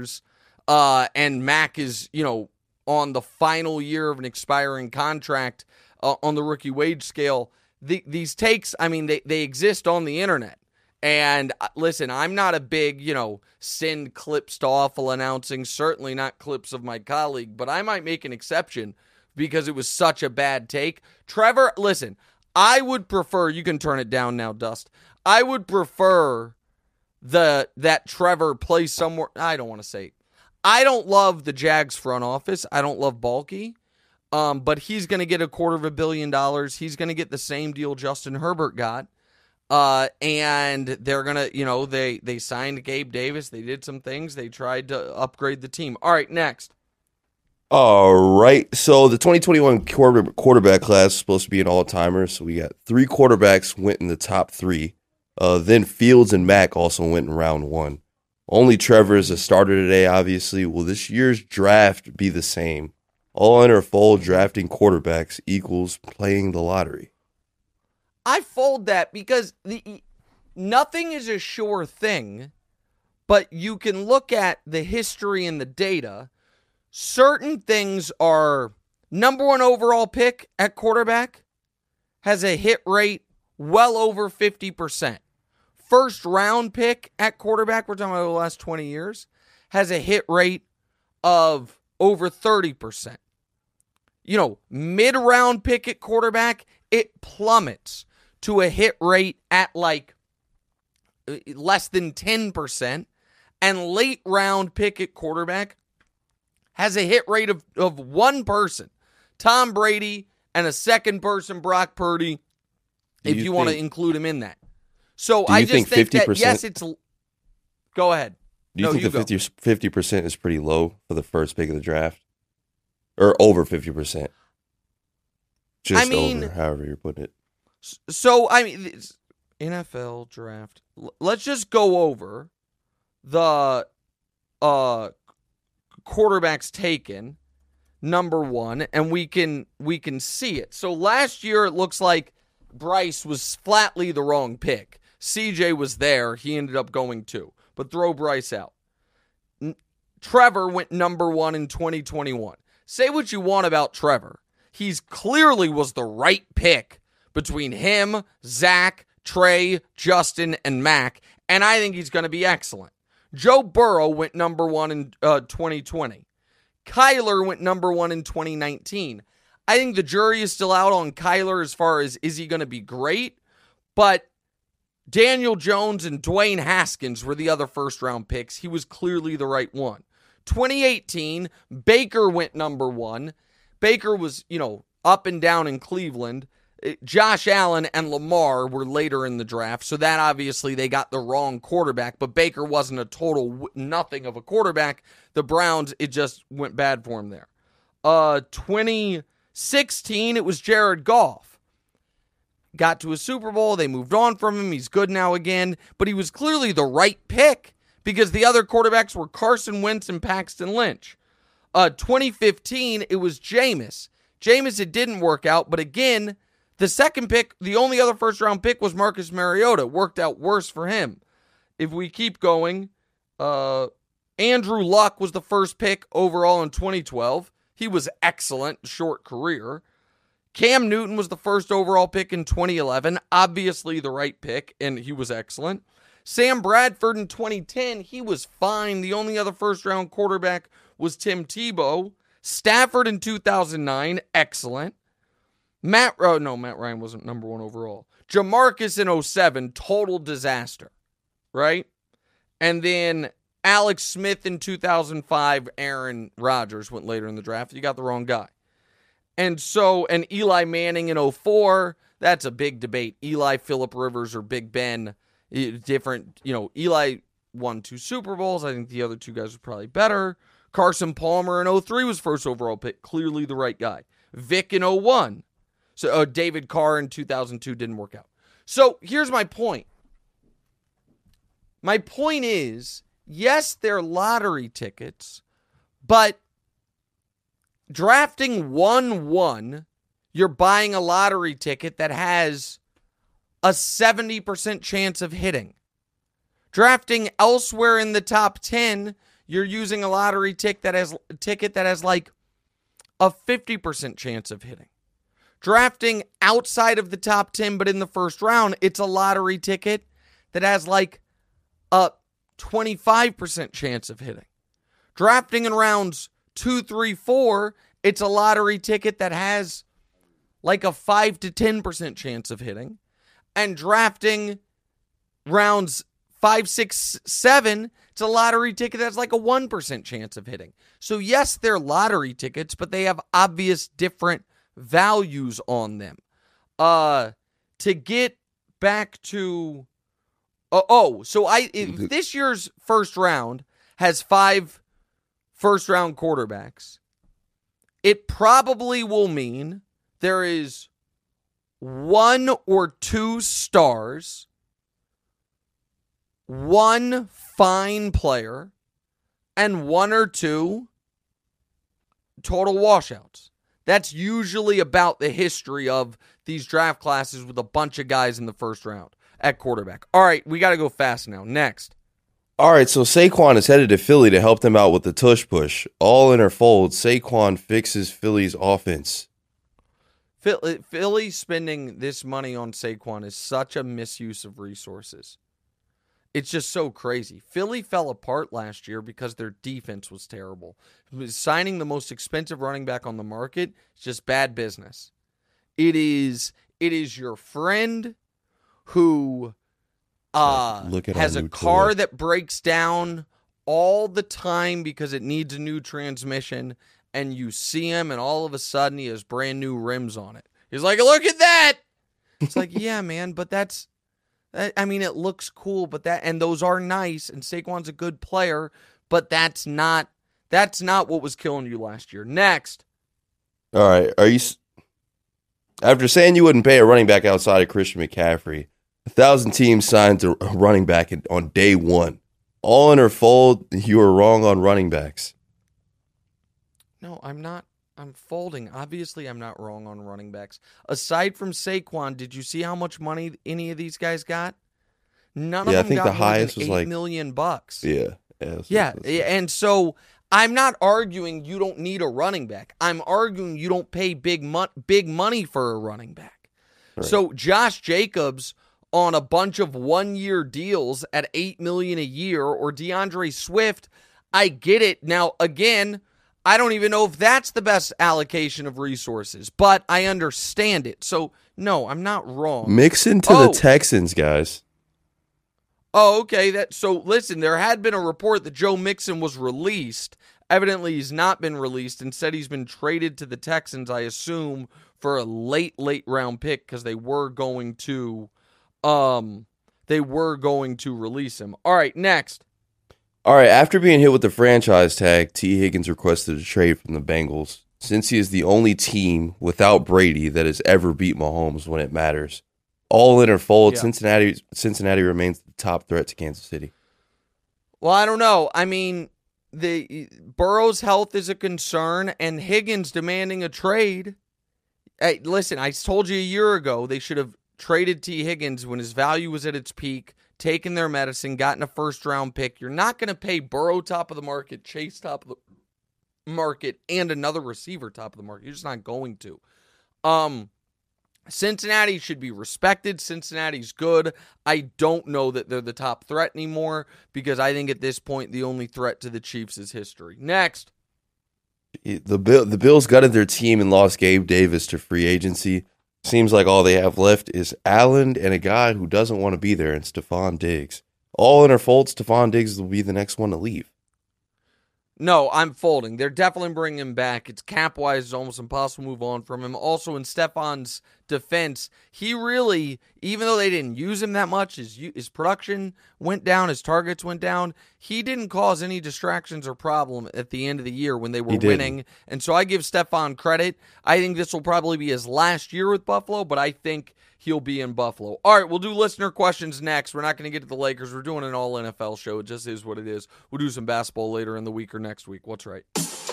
and Mac is, on the final year of an expiring contract on the rookie wage scale, these takes, they exist on the internet. And listen, I'm not a big, send clips to Awful announcing, certainly not clips of my colleague, but I might make an exception because it was such a bad take. Trevor, listen, I would prefer, you can turn it down now, Dust. I would prefer that Trevor plays somewhere, I don't want to say, I don't love the Jags front office. I don't love Balky. But he's going to get $250 million. He's going to get the same deal Justin Herbert got. And they're going to, they signed Gabe Davis. They did some things. They tried to upgrade the team. All right, next. All right. So the 2021 quarterback class is supposed to be an all-timer. So we got 3 quarterbacks went in the top 3. Then Fields and Mack also went in round 1. Only Trevor is a starter today, obviously. Will this year's draft be the same? All in or fold drafting quarterbacks equals playing the lottery? I fold that because nothing is a sure thing, but you can look at the history and the data. Certain things are number 1 overall pick at quarterback has a hit rate well over 50%. First round pick at quarterback, we're talking about the last 20 years, has a hit rate of over 30%. Mid-round pick at quarterback, it plummets to a hit rate at like less than 10%. And late round pick at quarterback has a hit rate of one person, Tom Brady, and a second person, Brock Purdy, if you want to include him in that. So I just think 50%, that, yes, it's... Go ahead. Do you think the 50% is pretty low for the first pick of the draft? Or over 50%? Just over, however you're putting it. So, NFL draft. Let's just go over the quarterbacks taken, number 1, and we can see it. So last year, it looks like Bryce was flatly the wrong pick. CJ was there. He ended up going 2. But throw Bryce out. Trevor went number 1 in 2021. Say what you want about Trevor. He's clearly was the right pick between him, Zach, Trey, Justin, and Mac. And I think he's going to be excellent. Joe Burrow went number 1 in 2020. Kyler went number 1 in 2019. I think the jury is still out on Kyler as far as is he going to be great, but Daniel Jones and Dwayne Haskins were the other first-round picks. He was clearly the right one. 2018, Baker went number 1. Baker was, up and down in Cleveland. Josh Allen and Lamar were later in the draft, so that obviously they got the wrong quarterback, but Baker wasn't a total nothing of a quarterback. The Browns, it just went bad for him there. 2016, it was Jared Goff. Got to a Super Bowl, they moved on from him, he's good now again, but he was clearly the right pick because the other quarterbacks were Carson Wentz and Paxton Lynch. 2015, it was Jameis. Jameis, it didn't work out, but again, the second pick, the only other first-round pick was Marcus Mariota. It worked out worse for him. If we keep going, Andrew Luck was the first pick overall in 2012. He was excellent, short career. Cam Newton was the first overall pick in 2011. Obviously the right pick, and he was excellent. Sam Bradford in 2010, he was fine. The only other first-round quarterback was Tim Tebow. Stafford in 2009, excellent. Matt Ryan wasn't number 1 overall. Jamarcus in 2007, total disaster, right? And then Alex Smith in 2005, Aaron Rodgers went later in the draft. You got the wrong guy. And Eli Manning in 2004, that's a big debate. Eli, Phillip Rivers, or Big Ben, different, Eli won 2 Super Bowls. I think the other 2 guys are probably better. Carson Palmer in 2003 was first overall pick, clearly the right guy. Vic in 2001. So David Carr in 2002 didn't work out. So here's my point. My point is, yes, they're lottery tickets, but drafting 1-1, you're buying a lottery ticket that has a 70% chance of hitting. Drafting elsewhere in the top 10, you're using a lottery ticket that has like a 50% chance of hitting. Drafting outside of the top 10 but in the first round, it's a lottery ticket that has like a 25% chance of hitting. Drafting in rounds 2, 3, 4, it's a lottery ticket that has like a 5 to 10% chance of hitting. And drafting rounds 5, 6, 7, it's a lottery ticket that's like a 1% chance of hitting. So yes, they're lottery tickets, but they have obvious different values on them. To get back to this year's first round has 5 first round quarterbacks. It probably will mean there is 1 or 2 stars, 1 fine player, and 1 or 2 total washouts. That's usually about the history of these draft classes with a bunch of guys in the first round at quarterback. All right, we got to go fast now. Next. All right, so Saquon is headed to Philly to help them out with the tush push. All in her fold, Saquon fixes Philly's offense. Philly spending this money on Saquon is such a misuse of resources. It's just so crazy. Philly fell apart last year because their defense was terrible. Signing the most expensive running back on the market is just bad business. It is your friend who has a car that breaks down all the time because it needs a new transmission, and you see him, and all of a sudden he has brand new rims on it. He's like, look at that! It's like, yeah, man, but it looks cool, and those are nice, and Saquon's a good player, but that's not what was killing you last year. Next. All right, after saying you wouldn't pay a running back outside of Christian McCaffrey, 1,000 teams signed a running back on day 1. All in her fold, you were wrong on running backs. No, I'm not. I'm folding. Obviously, I'm not wrong on running backs. Aside from Saquon, did you see how much money any of these guys got? None of them got the highest was $8 million. Yeah. And so I'm not arguing you don't need a running back. I'm arguing you don't pay big money for a running back. Right. So Josh Jacobs on a bunch of 1-year deals at $8 million a year, or DeAndre Swift, I get it. Now, again, I don't even know if that's the best allocation of resources, but I understand it. So, no, I'm not wrong. Mixon to the Texans, guys. Oh, okay. So, listen, there had been a report that Joe Mixon was released. Evidently, he's not been released. Instead, he's been traded to the Texans, I assume, for a late round pick because they were going to release him. All right, next. All right, after being hit with the franchise tag, T. Higgins requested a trade from the Bengals since he is the only team without Brady that has ever beat Mahomes when it matters. All in or fold, yeah. Cincinnati remains the top threat to Kansas City. Well, I don't know. I mean, the Burrow's health is a concern, and Higgins demanding a trade. Hey, listen, I told you a year ago they should have traded T. Higgins when his value was at its peak, taken their medicine, gotten a first-round pick. You're not going to pay Burrow top of the market, Chase top of the market, and another receiver top of the market. You're just not going to. Cincinnati should be respected. Cincinnati's good. I don't know that they're the top threat anymore because I think at this point the only threat to the Chiefs is history. Next. The Bills gutted their team and lost Gabe Davis to free agency. Seems like all they have left is Allen and a guy who doesn't want to be there, and Stephon Diggs. All in or fold, Stephon Diggs will be the next one to leave. No, I'm folding. They're definitely bringing him back. It's cap-wise, it's almost impossible to move on from him. Also, in Stephon's defense, he really, even though they didn't use him that much, his production went down, his targets went down. He didn't cause any distractions or problem at the end of the year when they were winning. And so I give Stephon credit. I think this will probably be his last year with Buffalo, but I think he'll be in Buffalo. All right, we'll do listener questions next. We're not going to get to the Lakers. We're doing an all NFL show. It just is what it is. We'll do some basketball later in the week or next week. What's right?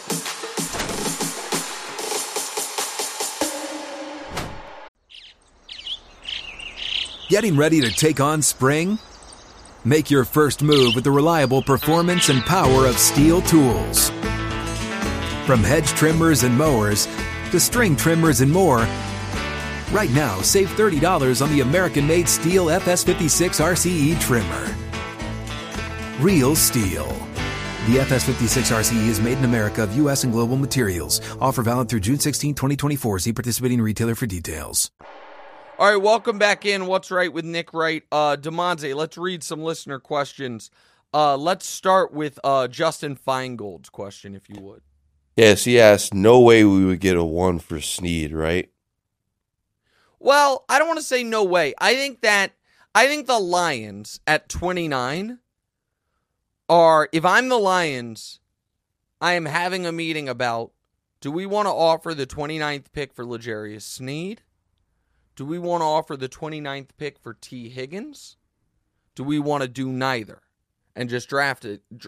Getting ready to take on spring? Make your first move with the reliable performance and power of Steel tools. From hedge trimmers and mowers to string trimmers and more, right now, save $30 on the American-made Steel FS56 RCE trimmer. Real Steel. The FS56 RCE is made in America of U.S. and global materials. Offer valid through June 16, 2024. See participating retailer for details. All right, welcome back in. What's Right with Nick Wright. DeMonte, let's read some listener questions. Let's start with Justin Feingold's question, if you would. Yes, he asked, no way we would get a 1 for Snead, right? Well, I don't want to say no way. I think the Lions at 29 are, if I'm the Lions, I am having a meeting about, do we want to offer the 29th pick for L'Jarius Sneed? Do we want to offer the 29th pick for T. Higgins? Do we want to do neither and just draft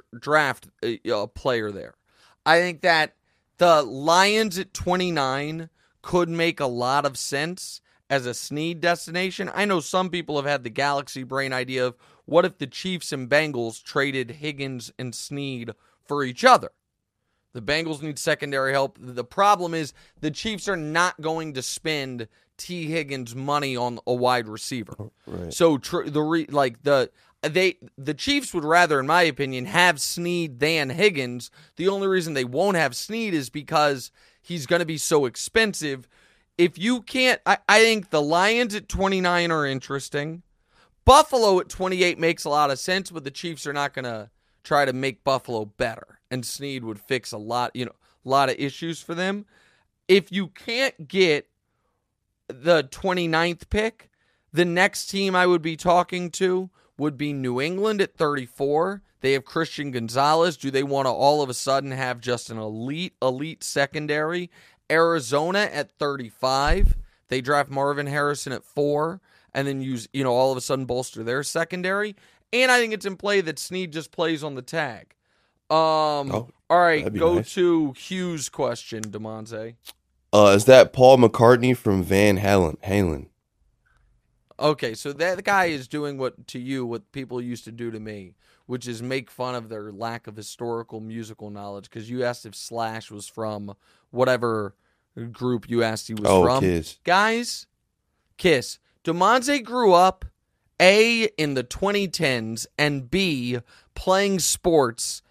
a player there? I think that the Lions at 29 could make a lot of sense as a Snead destination. I know some people have had the galaxy brain idea of what if the Chiefs and Bengals traded Higgins and Snead for each other? The Bengals need secondary help. The problem is the Chiefs are not going to spend T. Higgins money on a wide receiver. Right. So the Chiefs would rather, in my opinion, have Snead than Higgins. The only reason they won't have Snead is because he's going to be so expensive. If you can't, I think the Lions at 29 are interesting. Buffalo at 28 makes a lot of sense, but the Chiefs are not going to try to make Buffalo better. And Snead would fix a lot of issues for them. If you can't get the 29th pick, the next team I would be talking to would be New England at 34. They have Christian Gonzalez. Do they want to all of a sudden have just an elite secondary? Arizona at 35. They draft Marvin Harrison at 4 and then use, all of a sudden bolster their secondary. And I think it's in play that Snead just plays on the tag. All right, go nice. To Hughes' question, DeMonte. Is that Paul McCartney from Van Halen? Okay, so that guy is doing what people used to do to me, which is make fun of their lack of historical musical knowledge, because you asked if Slash was from whatever group you asked he was from. Kiss. Guys, Kiss. DeMonte grew up, A, in the 2010s, and B, playing sports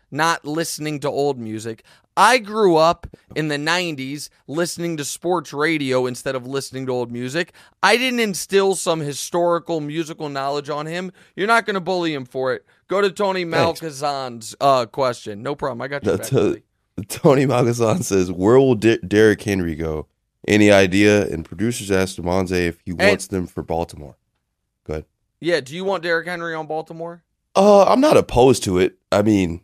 not listening to old music. I grew up in the 90s listening to sports radio instead of listening to old music. I didn't instill some historical musical knowledge on him. You're not going to bully him for it. Go to Tony Malkazan's question. No problem. I got you back, buddy. Tony Malkazan says, where will Derrick Henry go? Any idea? And producers asked Demonze if he wants them for Baltimore. Go ahead. Yeah, do you want Derrick Henry on Baltimore? I'm not opposed to it. I mean,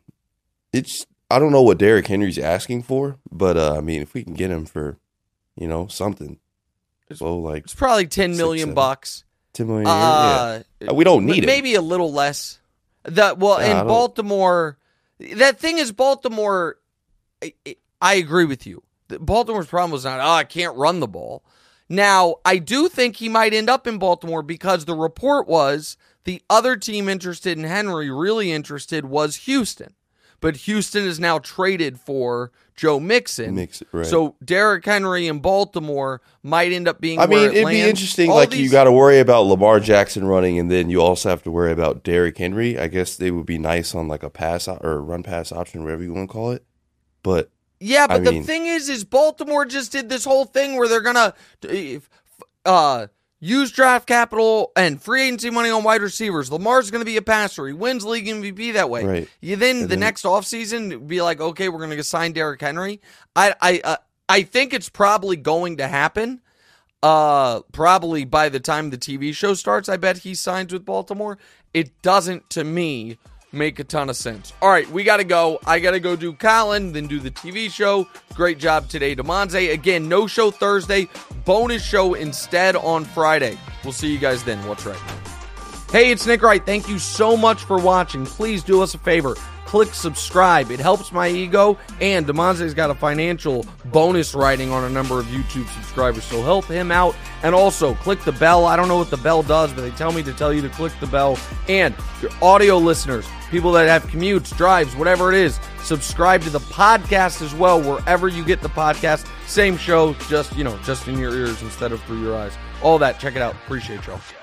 I don't know what Derrick Henry's asking for, but I mean, if we can get him for, something. It's probably $10 million. $10 million a year, yeah. We don't need it. Maybe a little less. In Baltimore, that thing is Baltimore, I agree with you. Baltimore's problem was not, I can't run the ball. Now, I do think he might end up in Baltimore because the report was the other team interested in Henry, really interested, was Houston. But Houston is now traded for Joe Mixon. Right. So Derrick Henry in Baltimore might end up being it'd be interesting. You got to worry about Lamar Jackson running, and then you also have to worry about Derrick Henry. I guess they would be nice on like a pass or run pass option, whatever you want to call it. But yeah, but the thing is Baltimore just did this whole thing where they're going to use draft capital and free agency money on wide receivers. Lamar's going to be a passer. He wins league MVP that way. Right. Then next offseason, be like, okay, we're going to sign Derrick Henry. I think it's probably going to happen. Probably by the time the TV show starts, I bet he signs with Baltimore. It doesn't, to me, make a ton of sense. All right, we got to go. I got to go do Colin, then do the TV show. Great job today, Demonze. Again, no show Thursday. Bonus show instead on Friday. We'll see you guys then. What's right? Hey, it's Nick Wright. Thank you so much for watching. Please do us a favor. Click subscribe. It helps my ego, and Demonze's got a financial bonus writing on a number of YouTube subscribers, so help him out. And also, click the bell. I don't know what the bell does, but they tell me to tell you to click the bell. And your audio listeners, people that have commutes, drives, whatever it is, subscribe to the podcast as well, wherever you get the podcast. Same show, just in your ears instead of through your eyes. All that, check it out. Appreciate y'all.